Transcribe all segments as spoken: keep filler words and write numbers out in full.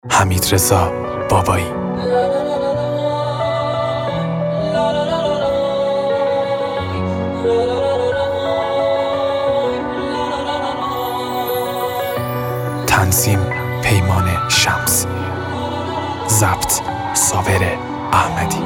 حمیدرضا بابایی. تنظیم پیمان شمسی. ضبط صابر احمدی.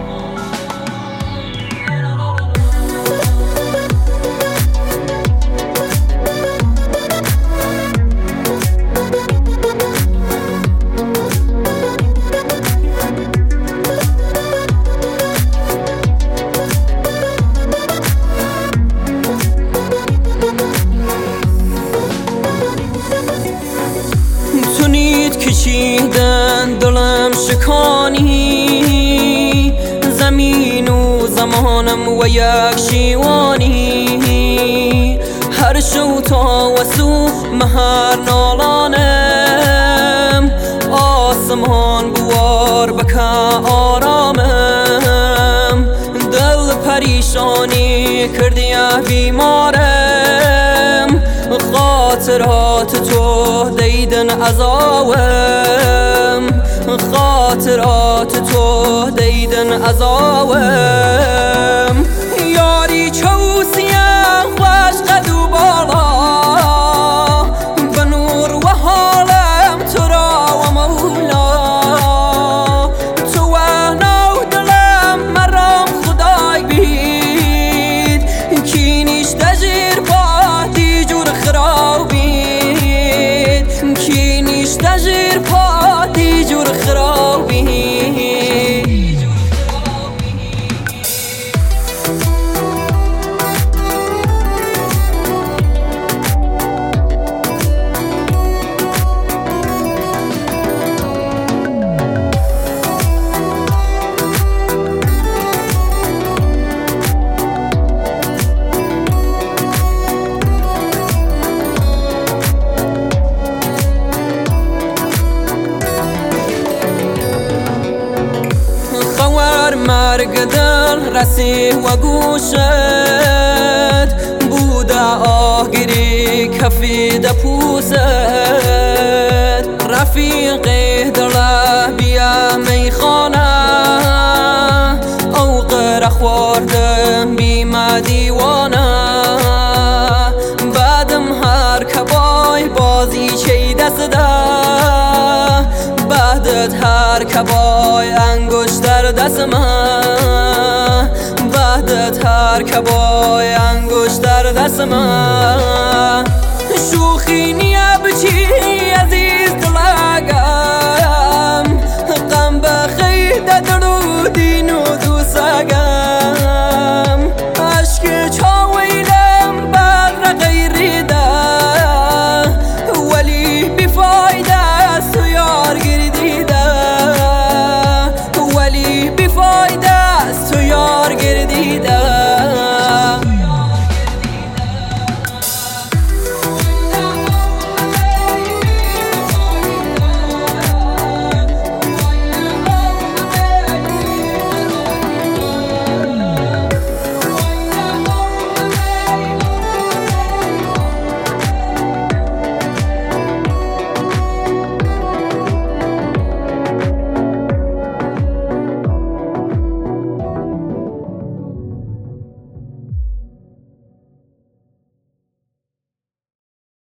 کشیدن دلم شکانی، زمین و زمانم و یک شیوانی. هر شو تا وسو مهر نالانم، آسمان بوار بکه آرامم. دل پریشانی کردیه بیمارم، خاطرات تو دیدن عذابم. خاطرات تو دیدن عذابم. یاری چوسیه خوش قد و بالا، به نور و حالم تو را و مولا. تو و نو دلم مرام خدای بید، کینیش تجیر پاتی جور خرابید. کینیش تجیر پاتی جور خرابید. مرگ دل رسی و گوشت بوده، آهگیری کفید پوست. رفیق دل بیا میخانه، او قره خوردم بیمه دیوانه. بعدم هر کبای بازی چی دست ده، بعدت هر کبای انگشت در دست من. بعدت هر کبای انگشت در دست من. شوخی نیه بچی عزیز دلگه،